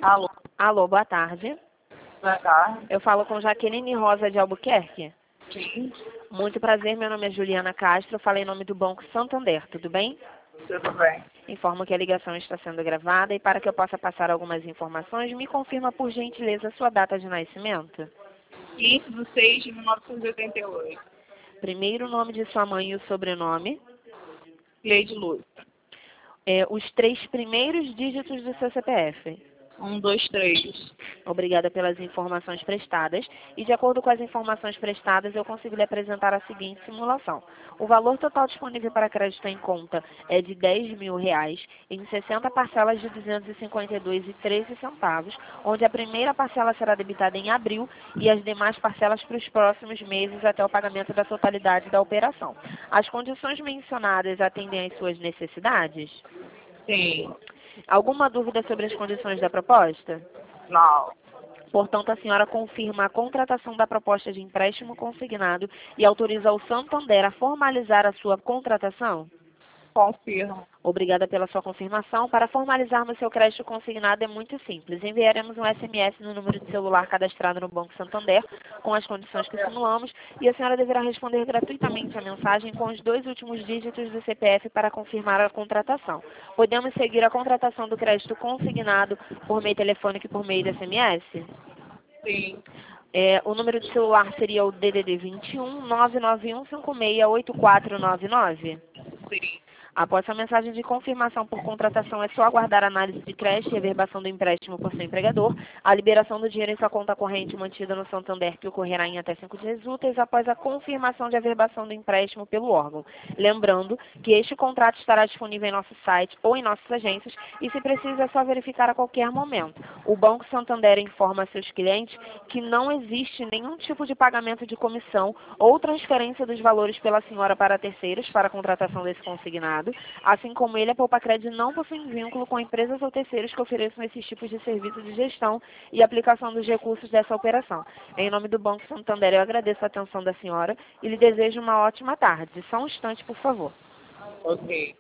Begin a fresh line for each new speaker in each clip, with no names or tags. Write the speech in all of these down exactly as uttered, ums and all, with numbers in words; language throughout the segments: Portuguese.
Alô,
Alô, boa tarde.
boa tarde.
Eu falo com Jaqueline Rosa de Albuquerque.
Sim,
Muito prazer, meu nome é Juliana Castro, eu falei em nome do Banco Santander, tudo bem?
tudo bem.
Informo que a ligação está sendo gravada e para que eu possa passar algumas informações, me confirma por gentileza a sua data de nascimento.
quinze de seis de mil novecentos e oitenta e oito.
Primeiro o nome de sua mãe e o sobrenome.
Cleide Lúcia.
É, os três primeiros dígitos do seu C P F.
um, dois, três.
Obrigada pelas informações prestadas. E de acordo com as informações prestadas, eu consigo lhe apresentar a seguinte simulação. O valor total disponível para crédito em conta é de dez mil reais, em sessenta parcelas de duzentos e cinquenta e dois reais e treze centavos, onde a primeira parcela será debitada em abril e as demais parcelas para os próximos meses até o pagamento da totalidade da operação. As condições mencionadas atendem às suas necessidades?
Sim,
Alguma dúvida sobre as condições da proposta?
não.
Portanto, a senhora confirma a contratação da proposta de empréstimo consignado e autoriza o Santander a formalizar a sua contratação?
Confirmo.
Obrigada pela sua confirmação. Para formalizarmos seu crédito consignado é muito simples. Enviaremos um S M S no número de celular cadastrado no Banco Santander com as condições que simulamos e a senhora deverá responder gratuitamente a mensagem com os dois últimos dígitos do C P F para confirmar a contratação. Podemos seguir a contratação do crédito consignado por meio telefônico e por meio de S M S?
Sim,
É, o número de celular seria o D D D vinte e um, nove nove um cinco seis oito quatro nove nove?
sim.
Após a mensagem de confirmação por contratação, é só aguardar a análise de crédito e averbação do empréstimo por seu empregador, a liberação do dinheiro em sua conta corrente mantida no Santander, que ocorrerá em até cinco dias úteis após a confirmação de averbação do empréstimo pelo órgão. Lembrando que este contrato estará disponível em nosso site ou em nossas agências e, se precisa, é só verificar a qualquer momento. O Banco Santander informa a seus clientes que não existe nenhum tipo de pagamento de comissão ou transferência dos valores pela senhora para terceiros para a contratação desse consignado. Assim como ele, a Poupacred não possui vínculo com empresas ou terceiros que ofereçam esses tipos de serviço de gestão e aplicação dos recursos dessa operação. Em nome do Banco Santander, eu agradeço a atenção da senhora e lhe desejo uma ótima tarde. Só um instante, por favor.
Ok.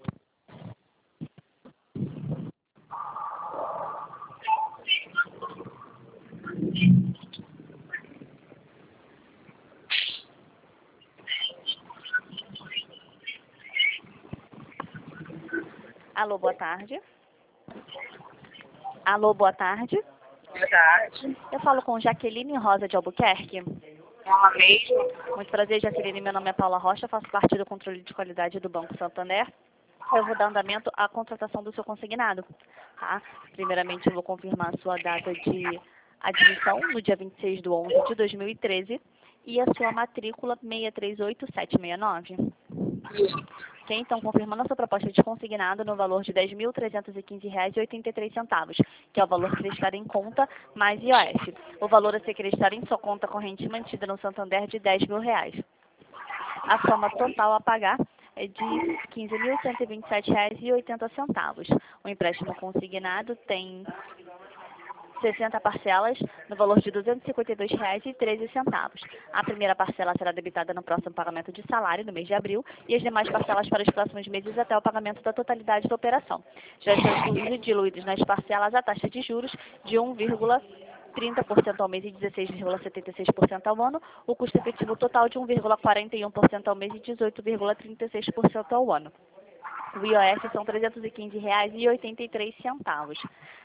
Alô, boa tarde. Alô, boa tarde.
Boa tarde.
Eu falo com Jaqueline Rosa de Albuquerque.
Ela mesma?
Muito prazer, Jaqueline. Meu nome é Paula Rocha, faço parte do controle de qualidade do Banco Santander. Eu vou dar andamento à contratação do seu consignado. Tá? Primeiramente, eu vou confirmar a sua data de admissão no dia vinte e seis de onze de dois mil e treze e a sua matrícula seis três oito sete seis nove. Ok, então, confirmando a sua proposta de consignado no valor de dez mil trezentos e quinze reais e oitenta e três centavos, que é o valor creditado em conta mais I O F. O valor a ser creditado em sua conta corrente mantida no Santander de dez mil reais. A soma total a pagar é de quinze mil cento e vinte e sete reais e oitenta centavos. O empréstimo consignado tem sessenta parcelas no valor de duzentos e cinquenta e dois reais e treze centavos. A primeira parcela será debitada no próximo pagamento de salário, no mês de abril, e as demais parcelas para os próximos meses até o pagamento da totalidade da operação. Já estão incluídos diluídos nas parcelas a taxa de juros de um vírgula trinta por cento ao mês e dezesseis vírgula setenta e seis por cento ao ano, o custo efetivo total de um vírgula quarenta e um por cento ao mês e dezoito vírgula trinta e seis por cento ao ano. O I O F são trezentos e quinze reais e oitenta e três centavos.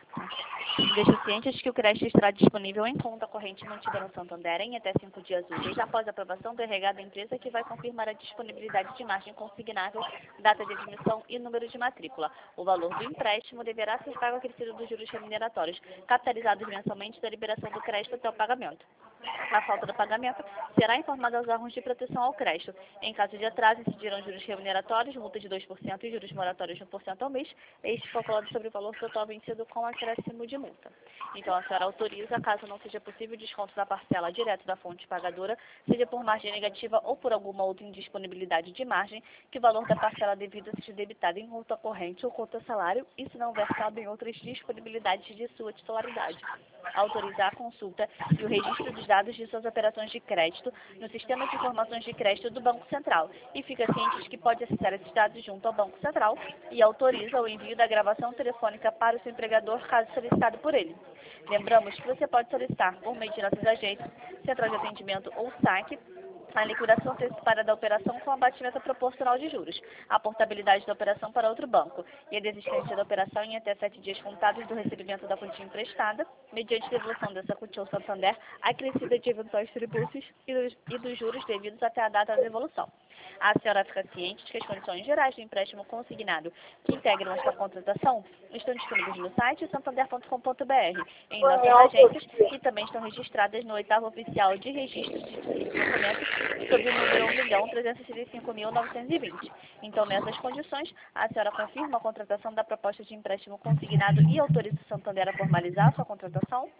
Deixe cientes de que o crédito estará disponível em conta corrente mantida no Santander em até cinco dias úteis após a aprovação do R H da empresa, que vai confirmar a disponibilidade de margem consignável, data de admissão e número de matrícula. O valor do empréstimo deverá ser pago acrescido dos juros remuneratórios, capitalizados mensalmente da liberação do crédito até o pagamento. A falta do pagamento será informada aos órgãos de proteção ao crédito. Em caso de atraso, incidirão juros remuneratórios, multa de dois por cento e juros moratórios de um por cento ao mês, este calculado sobre o valor total vencido com acréscimo de multa. Então, a senhora autoriza, caso não seja possível, o desconto da parcela direto da fonte pagadora, seja por margem negativa ou por alguma outra indisponibilidade de margem, que o valor da parcela devida seja debitado em conta corrente ou conta salário e, se não versado, em outras disponibilidades de sua titularidade. Autorizar a consulta e o registro dos dados de suas operações de crédito no Sistema de Informações de Crédito do Banco Central e fica ciente de que pode acessar esses dados junto ao Banco Central e autoriza o envio da gravação telefônica para o seu empregador caso solicitado por ele. Lembramos que você pode solicitar por meio de nossos agentes, central de atendimento ou saque, a liquidação antecipada da operação com abatimento proporcional de juros, a portabilidade da operação para outro banco e a desistência da operação em até sete dias contados do recebimento da quantia emprestada, mediante devolução dessa quantia ao Santander, acrescida de eventuais tributos e dos, e dos juros devidos até a data da devolução. A senhora fica ciente de que as condições gerais do empréstimo consignado que integram esta contratação estão disponíveis no site santander ponto com ponto br, em nossas agências e também estão registradas no oitavo oficial de registro de documentos sob o número um milhão trezentos e sessenta e cinco mil novecentos e vinte. Então, nessas condições, a senhora confirma a contratação da proposta de empréstimo consignado e autoriza o Santander a formalizar a sua contratação?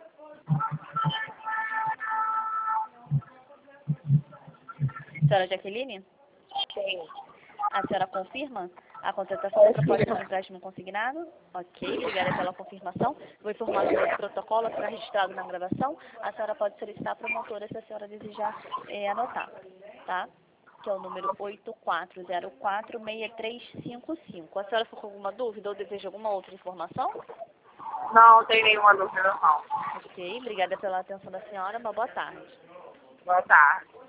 Senhora Jaqueline?
Sim.
A senhora confirma a contratação da proposta de empréstimo consignado? Ok, obrigada pela confirmação. Vou informar o novo protocolo que será registrado na gravação. A senhora pode solicitar a promotora se a senhora desejar é, anotar, tá? Que é o número oito quatro zero quatro, seis três cinco cinco. A senhora ficou com alguma dúvida ou deseja alguma outra informação?
Não, não tem nenhuma dúvida, não.
Ok, obrigada pela atenção da senhora. Uma boa tarde.
Boa tarde.